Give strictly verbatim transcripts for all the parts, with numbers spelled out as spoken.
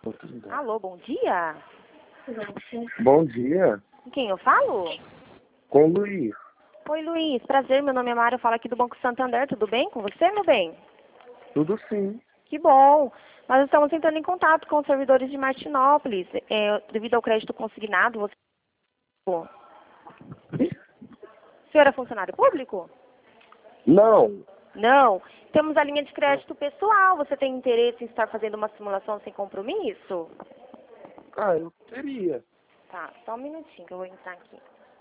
Alô, bom dia? Bom dia, Com quem eu falo? com o Luiz. Oi, Luiz. Prazer, meu nome é Mário, eu falo aqui do Banco Santander. Tudo bem com você, meu bem? Tudo sim. Que bom. Nós estamos entrando em contato com os servidores de Martinópolis. É, devido ao crédito consignado, você... O senhor é funcionário público? Não, Não. Temos a linha de crédito pessoal. Você tem interesse em estar fazendo uma simulação sem compromisso? ah, eu teria. Tá, só um minutinho que eu vou entrar aqui.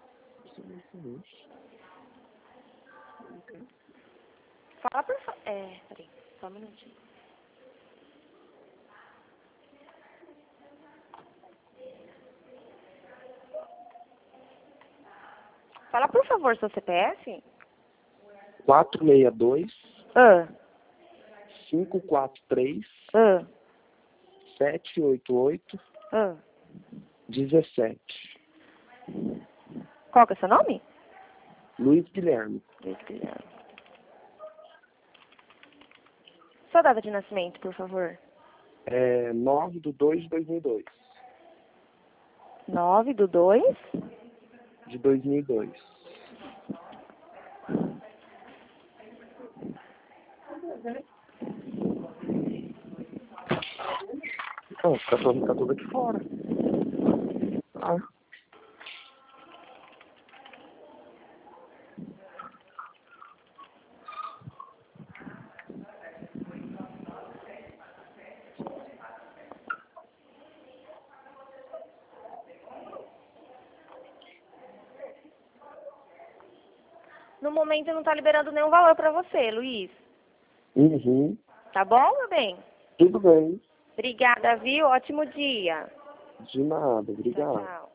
Fala por favor. É, peraí, só um minutinho. Fala por favor seu C P F. quatro seis dois, Ah, cinco quatro três, ah, sete oito oito, ah. dezessete. Qual que é seu nome? Luiz Guilherme. Luiz Guilherme. Sua data de nascimento, por favor. É nove de dois de dois mil e dois. nove do dois. De dois mil e dois. Não, fica tudo, fica tudo aqui fora. Ah. No momento não tá liberando nenhum valor pra você, Luiz. Uhum. Tá bom, meu bem? Tudo bem. Obrigada, viu? Ótimo dia. De nada, Tchau, obrigado. tchau.